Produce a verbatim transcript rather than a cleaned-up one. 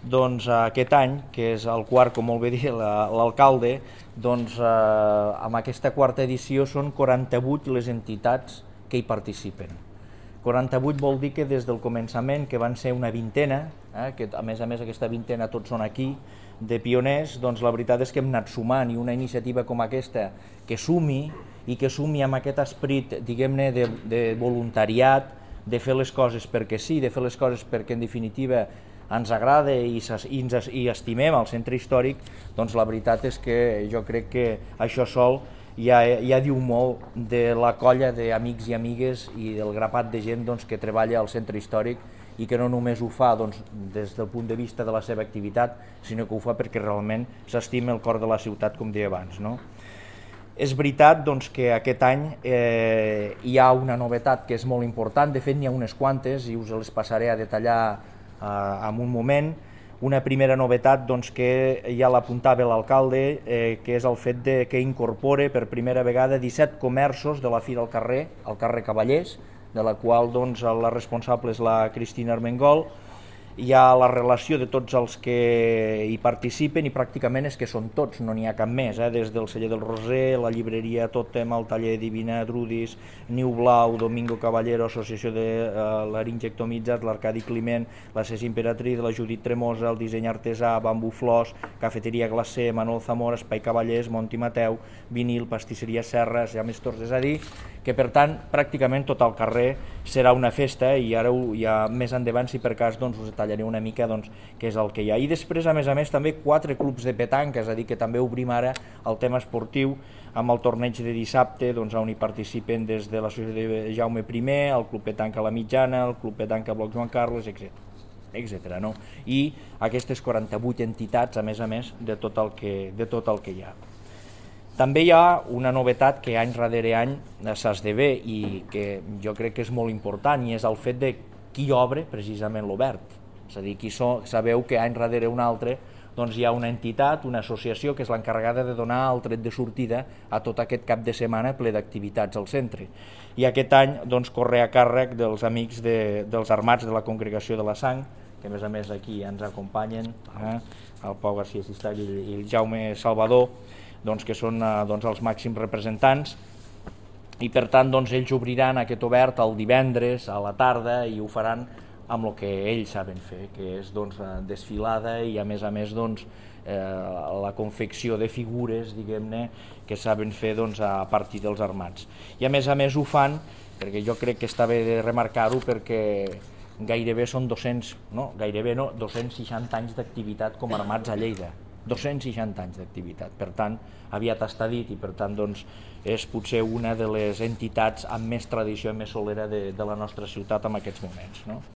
doncs aquest any, que és el quart, com molt bé dir l'alcalde, doncs eh, amb aquesta quarta edició són quaranta-vuit les entitats que hi participen. quaranta-vuit vol dir que des del començament, que van ser una vintena, eh, que a més a més aquesta vintena tots són aquí, de pioners, doncs la veritat és que hem anat sumant, i una iniciativa com aquesta que sumi, i que sumi amb aquest esperit, diguem-ne, de, de voluntariat, de fer les coses perquè sí, de fer les coses perquè en definitiva ens agrada i, i, ens, i estimem el centre històric, doncs la veritat és que jo crec que això sol ja, ja diu molt de la colla d'amics i amigues i del grapat de gent doncs, que treballa al centre històric i que no només ho fa doncs, des del punt de vista de la seva activitat, sinó que ho fa perquè realment s'estima el cor de la ciutat, com deia abans, no? És veritat doncs, que aquest any eh, hi ha una novetat que és molt important, de fet n'hi ha unes quantes i us les passaré a detallar eh, en un moment. Una primera novetat doncs, que ja l'apuntava l'alcalde, eh, que és el fet de, que incorpore per primera vegada disset comerços de la Fira al carrer, al carrer Cavallers, de la qual doncs, la responsable és la Cristina Armengol. Hi ha la relació de tots els que hi participen i pràcticament és que són tots, no n'hi ha cap més, eh? Des del celler del Roser, la llibreria Tòtem, el taller Divina Drudis, Niu Blau, Domingo Caballero, Associació de uh, Laringe Ectomitzat, l'Arcadi Climent, la Cés Imperatriz, la Judit Tremosa, el disseny artesà, Bambú Flors, Cafeteria Glacé, Manuel Zamora, Espai Cavallers, Monti Mateu, Vinil, Pastisseria Serres, hi ha més torres a dir, que per tant pràcticament tot el carrer serà una festa i ara ja més endavant, si per cas, doncs, us detallaré una mica doncs, què és el que hi ha. I després, a més a més, també quatre clubs de petanca, és a dir, que també obrim ara el tema esportiu amb el torneig de dissabte, doncs, on hi participen des de l'associació de Jaume primer, el Club Petanca La Mitjana, el Club Petanca Bloc Joan Carles, etcètera etcètera no? I aquestes quaranta-vuit entitats, a més a més, de tot el que, de tot el que hi ha. També hi ha una novetat que any darrere any s'esdevé i que jo crec que és molt important, i és el fet de qui obre precisament l'obert. És a dir, qui so, sabeu que any darrere un altre doncs hi ha una entitat, una associació que és l'encarregada de donar el tret de sortida a tot aquest cap de setmana ple d'activitats al centre. I aquest any doncs, corre a càrrec dels amics de, dels armats de la Congregació de la Sang, que a més a més aquí ens acompanyen, eh? el Pau García Sistall i el Jaume Salvador, doncs, que són eh, doncs, els màxims representants, i per tant doncs, ells obriran aquest obert el divendres a la tarda i ho faran amb el que ells saben fer, que és doncs, desfilada i a més a més doncs, eh, la confecció de figures, diguem-ne, que saben fer doncs, a partir dels armats. I a més a més ho fan, perquè jo crec que està bé de remarcar-ho, perquè gairebé són dos-cents, no, gairebé no, dos-cents seixanta anys d'activitat com a armats a Lleida. dos-cents seixanta anys d'activitat, per tant, aviat està dit, i per tant doncs, és potser una de les entitats amb més tradició i més solera de, de la nostra ciutat en aquests moments, no?